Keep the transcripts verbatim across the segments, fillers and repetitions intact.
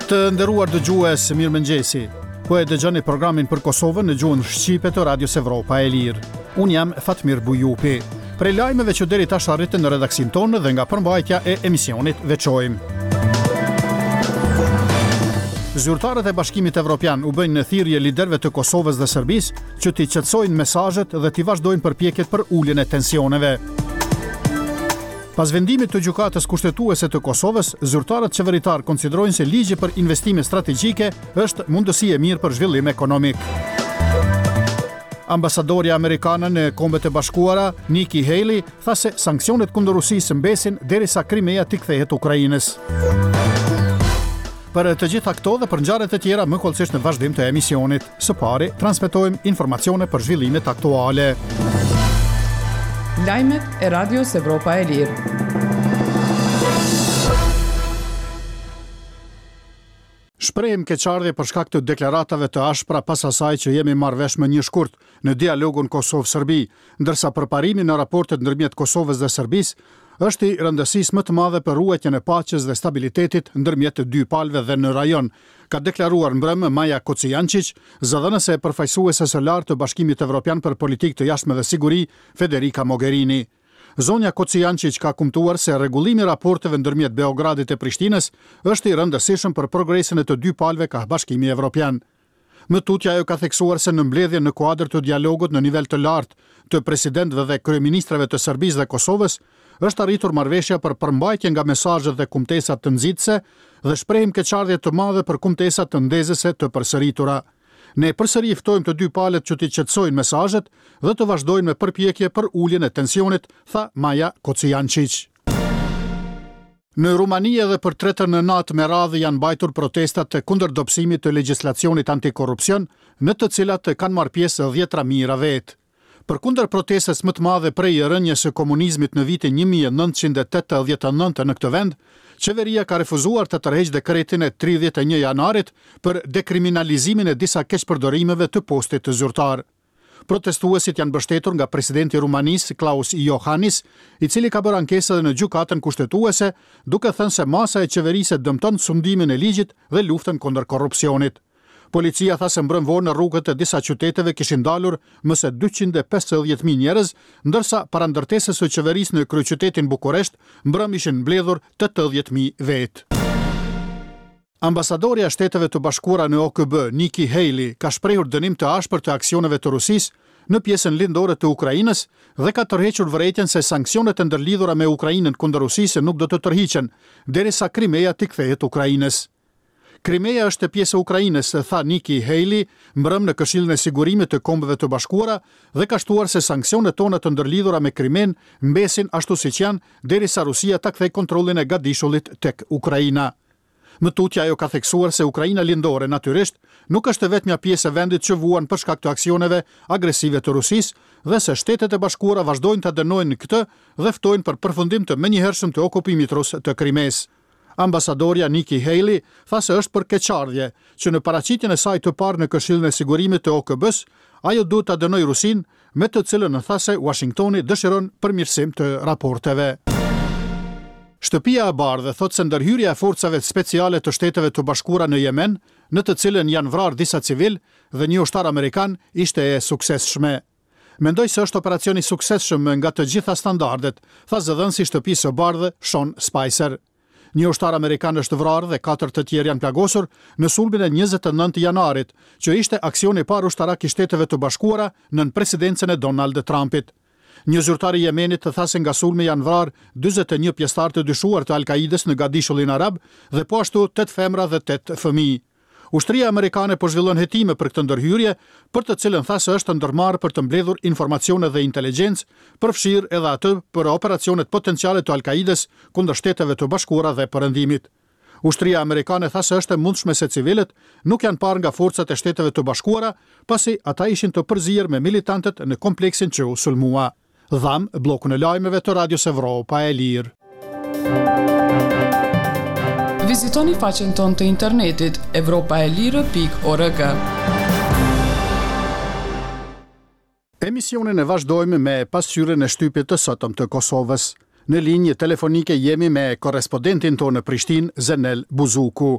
Të nderuar dëgjues, mirëmëngjesi. Po e dëgjoni programin për Kosovën në gjuhën shqipe të Radios Evropa e Lirë. Unë jam Fatmir Bujupi. Prej lajmeve që deri tash arritën në redaksin tonë dhe nga përmbajtja e emisionit veçojmë. Zyrtarët e Bashkimit Evropian u bëjnë në thirrje liderëve të Kosovës dhe Serbisë që t'i qetësojnë mesazhet dhe t'i vazhdojnë përpjekjet për uljen e tensioneve. Pas vendimit të gjykatës kushtetuese të Kosovës, zyrtarët qeveritar konsiderojnë se ligji për investime strategjike është mundësi e mirë për zhvillim ekonomik. Ambasadorja amerikane në Kombet e Bashkuara, Nikki Haley, tha se sanksionet kundër Rusisë mbesin derisa Krimea t'i kthehet Ukrainës. Për të gjitha këto dhe për ngjarje të tjera më kollësisht në vazhdim të emisionit. Së pari, transmetojmë informacione për zhvillimet aktuale. Lajmet e Radios Evropa e Lirë. Shprehim keqardhje për shkak të deklaratave të ashpra pas asaj që jemi marrë vesh me një shkurt në dialogun Kosovë-Serbi, ndërsa përparimi në raportet ndërmjet Kosovës dhe Serbisë është i rëndësisë më të madhe për ruajtjen e paqes dhe stabilitetit ndërmjet të dy palëve dhe në rajon, ka deklaruar mbrëmë Maja Kocijančić, zëdhënëse e përfaqësuese së lartë të Bashkimit Evropian për politikë të jashtme dhe siguri, Federica Mogherini. Zonja Kocijančić ka kumtuar se rregullimi i raporteve ndërmjet Beogradit e Prishtinës është i rëndësishëm për progresin e të dy palëve ka Bashkimi Evropian. Më tutje ajo ka theksuar se në mbledhjen në kuadër të dialogut në nivel të lartë të presidentëve dhe kryeministrave të Serbisë dhe Kosovës, është arritur marrëveshja për përmbajtje nga mesazhet dhe kumtesat të nxitëse dhe shprehim keqardhje të madhe për kumtesat të ndezëse të përsëritura. Ne përsëri ftojmë të dy palët që t'i qetësojnë mesazhet dhe të vazhdojnë me përpjekje për uljen e tensionit, tha Maja Kocijančić. Në Rumani edhe për tretën në natë me radhë janë mbajtur protestat të kundërdopsimit të legjislacionit antikorrupsion, në të cilat kanë marrë pjesë dhjetra mijëra vetë. Përkundër protestës më të madhe prej rënjes së komunizmit në vitin një mijë e nëntëqind e tetëdhjetë e nëntë në këtë vend, qeveria ka refuzuar të tërheqë dekretin e tridhjetë e një janarit për dekriminalizimin e disa keqpërdorimeve të postit të zyrtar. Protestuesit janë mbështetur nga presidenti i Rumanisë Klaus Iohannis, i cili ka bërë ankesë edhe në gjykatën kushtetuese, duke thënë se masa e qeverisë dëmton sundimin e ligjit dhe luftën kundër korrupsionit. Policia tha se mbrëm vonë në rrugët e disa qyteteve kishin dalur më se dyqind e pesëdhjetë mijë njerëz, ndërsa parandërtesës së qeverisë në kryeqytetin Bukuresht mbrëm ishin mbledhur tetëdhjetë mijë vetë. Ambasadorja e Shteteve të Bashkuara në O K B, Nikki Haley, ka shprehur dënim të ashpër të aksioneve të Rusisë në pjesën lindore të Ukrainës dhe ka tërhequr vërejtjen se sanksionet e ndërlidhura me Ukrainën kundër Rusisë nuk do të tërhiqen, derisa Krimea t'i kthehet Ukrainës. Krimea është pjesë e Ukrainës, tha Nikki Haley, mbrëm në Këshillin e Sigurimit të Kombeve të Bashkuara dhe ka shtuar se sanksionet tona të ndërlidhura me Krimen mbesin ashtu siç janë derisa Rusia ta kthejë kontrollin e gadishullit tek Ukraina. Më tutje ajo ka theksuar se Ukraina lindore natyrisht nuk është vetmja pjesë e vendit që vuan për shkak të aksioneve agresive të Rusisë dhe se Shtetet e Bashkuara vazhdojnë ta dënojnë këtë dhe ftojnë për përfundim të menjëhershëm të okupimit rus të Krimesë. Ambasadorja Nikki Haley tha se është për keqardhje që në paraqitjen e saj të parë në Këshillin e Sigurimit të O K B-s, ajo duhet ta dënojë Rusinë, me të cilën tha se Washingtoni dëshiron përmirësim të raporteve. Shtëpia e Bardhë thotë se ndërhyrja e forcave speciale të Shteteve të Bashkuara në Yemen, në të cilën janë vrarë disa civil dhe një ushtar amerikan, ishte e suksesshme. Mendoj se është operacion i suksesshëm nga të gjitha standardet, tha zëdhënësi i Shtëpisë së Bardhë, Sean Spicer. Një ushtar amerikan është vrarë dhe katër të tjerë janë plagosur në sulmin e njëzet e nëntë janarit, që ishte aksioni i parë ushtarak i Shteteve të Bashkuara nën presidencën e Donald Trumpit. Një zyrtar i Yemenit të tha se nga sulmi janë vrarë dyzet e një pjesëtar të dyshuar të Al-Kaidës në gadishullin arab dhe po ashtu tetë femra dhe tetë fëmijë. Ushtria amerikane po zhvillon hetime për këtë ndërhyrje, për të cilën tha se është ndërmarrë për të mbledhur informacione dhe inteligjencë, përfshirë edhe atë për operacionet potenciale të Al-Kaidës kundër Shteteve të Bashkuara dhe Perëndimit. Ushtria amerikane tha se është e mundshme se civilët nuk janë parë nga forcat e Shteteve të Bashkuara, pasi ata ishin të përzier me militantët në kompleksin që u sulmua. Dham blokun e lajmeve të Radios Evropa e Lirë. Vizitoni faqen tonë të internetit evropa e lirë pikë org. Emisionin e vazhdojmë me pasqyrën e shtypit të sotëm të Kosovës. Në linjë telefonike jemi me korrespondentin tonë në Prishtinë, Zenel Buzuku.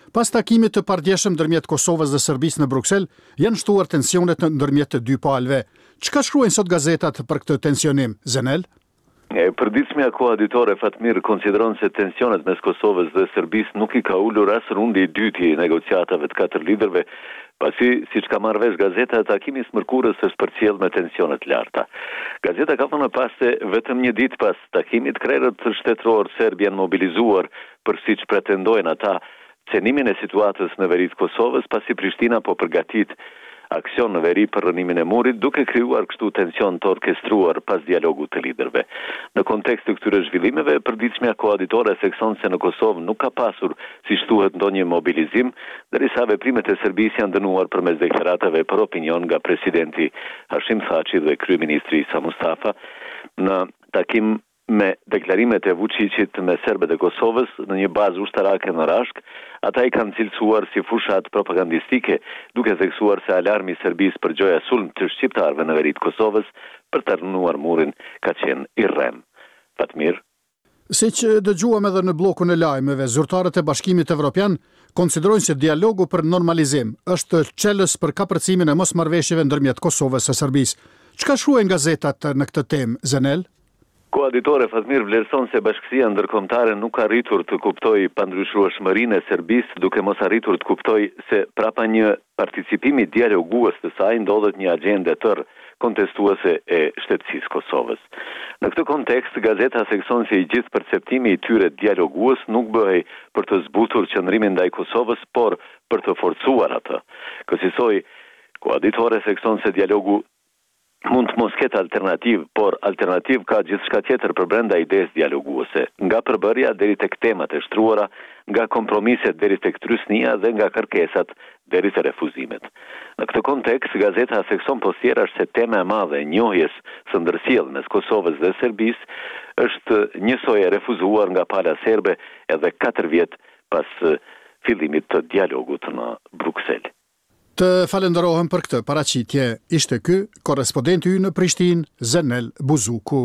Pas takimit të pardjeshëm ndërmjet Kosovës dhe Serbisë në Bruksel, janë shtuar tensionet ndërmjet të dy palëve. Çka shkruajnë sot gazetat për këtë tensionim, Zenel? Përditshmja koaditore Fatmir konsideron se tensionet mes Kosovës dhe Serbisë nuk i ka ulur as rundi i dytë i negociatave të katër liderëve, pasi, siç ka marrë vesh gazeta, takimi i smërkurës është përcjell me tensione të larta. Gazeta ka thënë pas se vetëm një ditë pas takimit, krerët shtetëror serb janë mobilizuar për siç pretendojnë ata cenimin e situatës në veri të Kosovës, pasi Prishtina po përgatit aksion në veri për rënimin e murit, duke krijuar kështu tension të orkestruar pas dialogut të liderëve. Në kontekst të këtyre zhvillimeve, përditshmja koaditore thekson se në Kosovë nuk ka pasur si shtuhet ndonjë mobilizim, derisa veprimet e Serbisë janë dënuar përmes deklaratave për opinion nga presidenti Hashim Thaçi dhe kryeministri Isa Mustafa. Në takim me deklarimet e Vučićit me serbët e Kosovës në një bazë ushtarake në Rashk, ata i kanë cilësuar si fushat propagandistike, duke theksuar se alarmi i Serbisë për gjoja sulm të shqiptarëve në veri të Kosovës për të rënuar murin ka qenë i rrem. Fatmir. Siç dëgjuam edhe në bllokun e lajmeve, zyrtarët e Bashkimit Evropian konsiderojnë se dialogu për normalizim është çelës për kapërcimin e mosmarrëveshjeve ndërmjet Kosovës e Serbisë. Çka shkruajnë gazetat në këtë temë, Zenel? Koaditore Fatmir vlerëson se bashkësia ndërkombëtare nuk ka arritur të kuptojë pandryshueshmërinë e Serbisë, duke mos arritur të kuptojë se prapa një participimi dialogues të saj ndodhet një agjende tërë kontestuese e shtetësisë Kosovës. Në këtë kontekst, gazeta thekson se i gjithë perceptimi i tyre dialogues nuk bëhej për të zbutur qëndrimin ndaj Kosovës, por për të forcuar atë. Kësaj, koaditore thekson se dialogu mund të mos ketë alternativë, por alternativë ka gjithçka tjetër për brenda idesë dialoguese, nga përbërja deri tek temat e shtruara, nga kompromiset deri tek trysnia dhe nga kërkesat deri te refuzimet. Në këtë kontekst, gazeta thekson poshtjerash se tema e madhe e njohjes së ndërsjellë mes Kosovës dhe Serbisë është njësoj e refuzuar nga pala serbe edhe katër vjet pas fillimit të dialogut në Bruksel. Të falenderohem për këtë paraqitje. Ishte ky korrespondenti ynë në Prishtinë, Zenel Buzuku.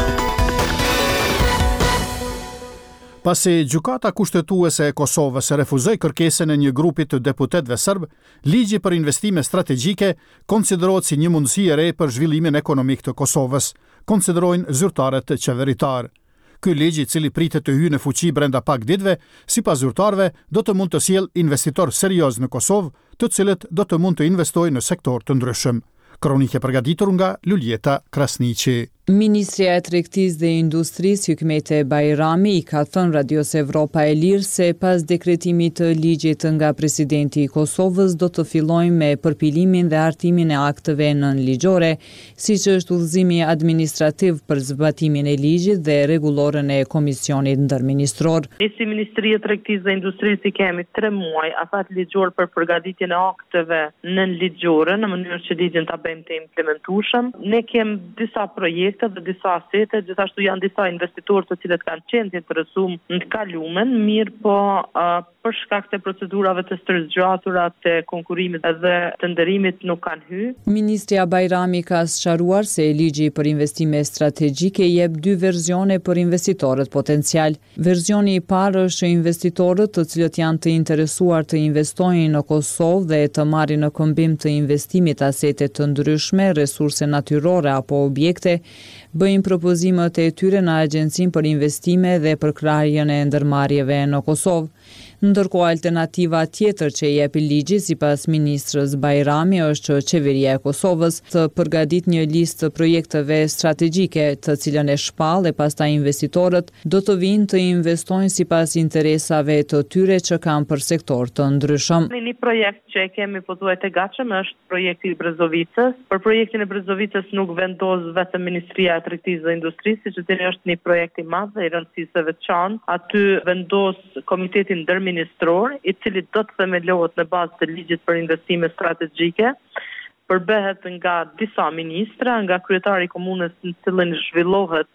Pasi gjykata kushtetuese e Kosovës refuzoi kërkesën e një grupi të deputetëve serb, ligji për investime strategjike konsiderohet si një mundësi e re për zhvillimin ekonomik të Kosovës, konsiderojnë zyrtarët qeveritar. Ky ligj, i cili pritet të hyjë në fuqi brenda pak ditëve, sipas zyrtarëve, do të mund të sjellë investitor serioz në Kosovë, të cilët do të mund të investojnë në sektor të ndryshëm. Kronikë e përgatitur nga Luljeta Krasniqi. Ministria e Tregtisë dhe Industrisë Hykmete Bajrami i ka thënë Radios Evropa e Lirë se pas dekretimit të ligjit nga presidenti i Kosovës do të fillojmë me përpilimin dhe hartimin e akteve nënligjore, siç është udhëzimi administrativ për zbatimin e ligjit dhe rregullorën e komisionit ndërministror. Ne si Ministria e Tregtisë dhe Industrisë i kemi tre muaj afat ligjor për përgatitjen e akteve nënligjore në mënyrë që ligjin ta bëjmë të implementueshëm. Ne kemi disa projekte dhe disa asete, gjithashtu janë disa investitorë të cilët kanë qenë të interesuar në të kalumen, mirë po uh, për shkak të procedurave të stërzgjatura të konkurimit dhe të nderimit nuk kanë hyrë. Ministria Bajrami ka sqaruar se ligji për investime strategjike jep dy versione për investitorët potencial. Versioni i parë është investitorët të cilët janë të interesuar të investojnë në Kosovë dhe të marrin në këmbim të investimit asete të ndryshme, resurse natyrore apo objekte, bëjnë propozimet e tyre në Agjencinë për Investime dhe për krarjen e ndërmarrjeve në Kosovë. Ndërkohë, alternativa tjetër që jep ligji sipas ministrës Bajrami është që qeveria e Kosovës të përgatit një listë të projekteve strategjike, të cilën e shpall e pastaj investitorët do të vinë të investojnë sipas interesave të tyre që kanë për sektor të ndryshëm. Një projekt që e kemi pothuajse të gatshëm është projekti i Brezovicës. Për projektin e Brezovicës nuk vendos vetëm Ministria e Tregtisë dhe Industrisë, siç e është një projekt i madh dhe i rëndësishëm së veçantë. Aty vendos Komiteti Ndërministror, i cili do të themelohet në bazë të ligjit për investime strategjike, përbehet nga disa ministra, nga kryetari i komunës në cilën zhvillohet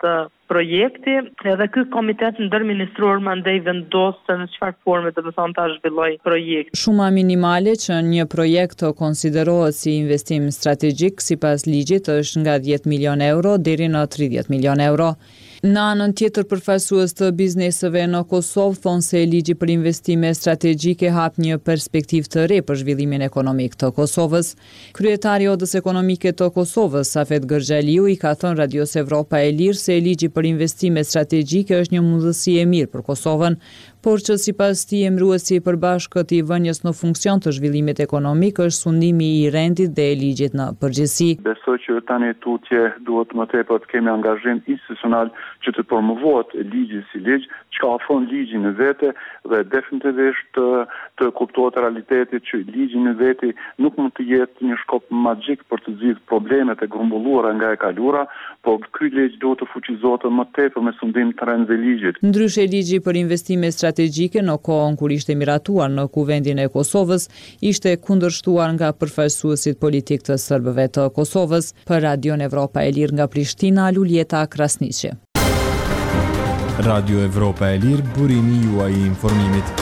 projekti, edhe ky komitet ndërministror mandej vendos se në çfarë forme do të thonë ta zhvilloj projektin. Shuma minimale që një projekt të konsiderohet si investim strategjik sipas ligjit është nga dhjetë milion euro deri në tridhjetë milion euro. Në anën tjetër, përfaqësues të bizneseve në Kosovë thonë se ligji për investime strategjike hap një perspektivë të re për zhvillimin ekonomik të Kosovës. Kryetari i Odës Ekonomike të Kosovës, Safet Gërxhaliu, i ka thënë Radios Evropa e Lirë se ligji për investime strategjike është një mundësi e mirë për Kosovën, por që sipas tij emëruesi i përbashkët i vënies në funksion të zhvillimit ekonomik është sundimi i rendit dhe e ligjit në përgjithësi. Besoj që tani tutje duhet më tepër të kemi angazhim institucional që të promovohet ligji si ligj, që ofron ligjin në vete dhe definitivisht të, të kuptohet realiteti që ligji në vete nuk mund të jetë një shkop magjik për të zgjidhur problemet e grumbulluara nga e kaluara, por ky ligj duhet të fuqizohet më tepër me sundim të rendit ligjit. Ndryshe, ligji për investime strategjike në kohën kur ishte miratuar në Kuvendin e Kosovës ishte kundërshtuar nga përfaqësuesit politik të serbëve të Kosovës. Për Radion Evropa e Lirë nga Prishtina, Luljeta Krasniqi. Radio Evropa e Lirë, burimi juaj i informimit.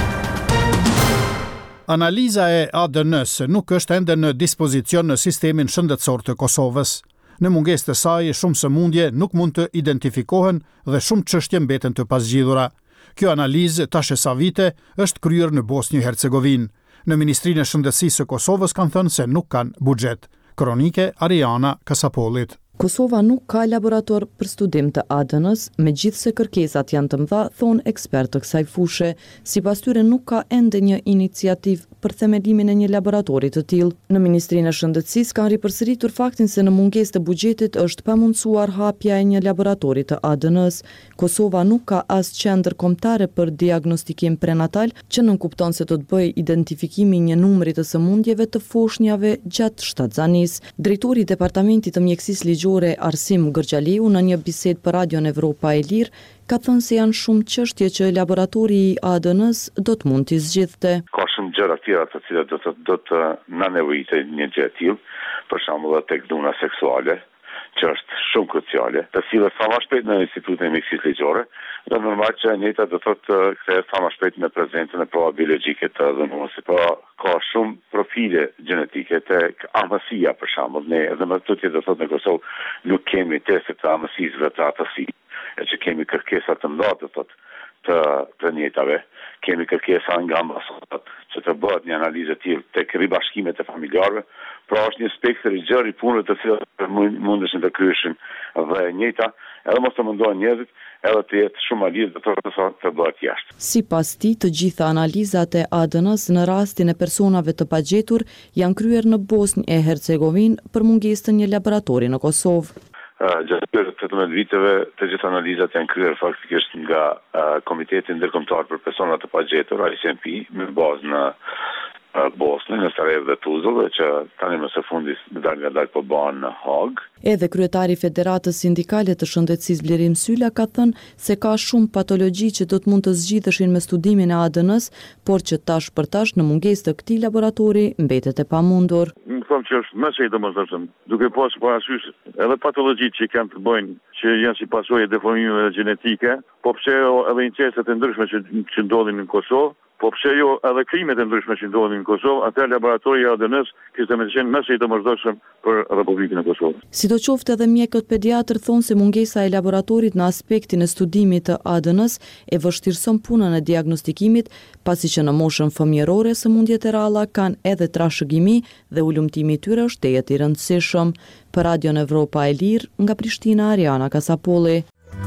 Analiza e A D N-s nuk është ende në dispozicion në sistemin shëndetësor të Kosovës. Në mungesë të saj, shumë sëmundje nuk mund të identifikohen dhe shumë çështje mbeten të pasgjidhura. Kjo analizë tash e sa vite është kryer në Bosnjë-Hercegovinë. Në Ministrinë e Shëndetësisë së Kosovës kanë thënë se nuk kanë buxhet. Kronike Ariana Kasapollit. Kosova nuk ka laborator për studim të A D N-s, megjithse kërkesat janë të mëdha, thonë ekspertë të kësaj fushë. Sipas tyre nuk ka ende një iniciativë për themelimin e një laboratori të tillë. Në Ministrinë e Shëndetësisë kanë ripërsëritur faktin se në mungesë të buxhetit është pamundsuar hapja e një laboratori të A D N-s. Kosova nuk ka as qendër kombëtare për diagnostikim prenatal që nënkupton se do të bëjë identifikimin një numri të sëmundjeve të foshnjave gjatë shtatzanisë. Drejtori i Departamentit të Mjekësisë Ligjore Arsim Gërxhaliu në një bisedë për Radion Evropa e Lirë ka thënë se janë shumë çështje që laboratori i A D N-s do të mund t'i zgjidhte. Ka shumë gjëra të tjera të cilat do të do të na nevojitë një gjë e tillë, për shembull tek dhuna seksuale, që është shumë kruciale, të sillet sa më shpejt në Institutin e Mjekësisë Ligjore, dhe normal që njëta do të thotë kthehet sa më shpejt në prezencën e prova biologjike të dhunuesit. Po ka shumë profile gjenetike tek amësia për shembull. Ne edhe më tutje do të thotë në Kosovë nuk kemi teste të amësisë dhe të atësisë, e që kemi kërkesa të mëdha të thotë të të njëjtave. Kemi kërkesa nga ambasadat që të bëhet një analizë të tillë tek ribashkimet e familjarëve. Pra është një spektër i gjerë i punëve të cilat mundeshin të kryeshin dhe e njëjta, edhe mos të mundohen njerëzit, edhe të jetë shumë analizë të të të bëhet jashtë. Sipas tij, të gjitha analizat e A D N-s në rastin e personave të pagjetur janë kryer në Bosnjë e Hercegovinë për mungesën e një laboratori në Kosovë. Gjatë këtyre tetëmbëdhjetë viteve të gjitha analizat janë kryer faktikisht nga uh, Komiteti Ndërkombëtar për Persona të Pagjetur, I C M P, me bazë në uh, Bosnë, në Sarajevo dhe Tuzla, që tani më së fundi dal nga dal po bëhen në Hag. Edhe kryetari i Federatës Sindikale të Shëndetësisë Blerim Sylla ka thënë se ka shumë patologji që do të mund të zgjidheshin me studimin e A D N-s, por që tash për tash në mungesë të këtij laboratori mbetet e pamundur. Më thonë që është më së domosdoshëm, duke pasur parasysh edhe patologjitë që kanë të bëjnë që janë si pasojë deformimeve gjenetike, po pse edhe inceset e ndryshme që, që ndodhin në Kosovë, po pse jo edhe krimet e ndryshme që ndodhin në Kosovë, atë laboratori i A D N-s kishte më qenë më së domosdoshëm për Republikën e Kosovës. Sidoqoftë, edhe mjekët pediatër thonë se mungesa e laboratorit në aspektin e studimit të A D N-s e vështirëson punën e diagnostikimit, pasi që në moshën fëmijërore sëmundjet e ralla kanë edhe trashëgimi dhe ulëmtimi i tyre është tejet i rëndësishëm. Për Radion Evropa e Lirë, nga Prishtina, Ariana Kasapolli.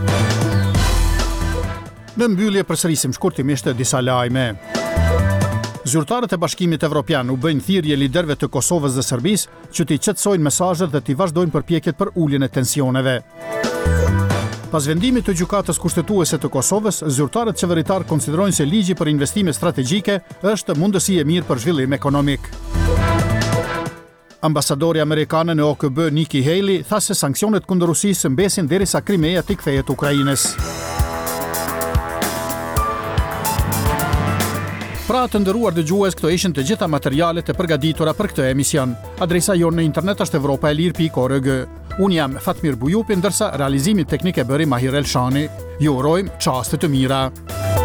Në mbyllje përsërisim shkurtimisht disa lajme. Zyrtarët e Bashkimit Evropian u bëjnë thirrje liderëve të Kosovës dhe Serbisë që t'i qetësojnë mesazhet dhe t'i vazhdojnë përpjekjet për uljen e tensioneve. Pas vendimit të gjykatës kushtetuese të Kosovës, zyrtarët qeveritar konsiderojnë se ligji për investime strategjike është mundësi e mirë për zhvillim ekonomik. Ambasadori amerikanë në O K B Nikki Haley tha se sanksionet kundër Rusisë mbesin derisa Krimea t'i kthehet Ukrainës. Pra të nderuar dëgjues, këto ishin të gjitha materialet e përgatitura për këtë emision. Adresa jonë në internet është evropaelir pikë org. Unë jam Fatmir Bujupi, ndërsa realizimin teknik e bëri Mahir Elshani. Ju urojmë çaste të mira.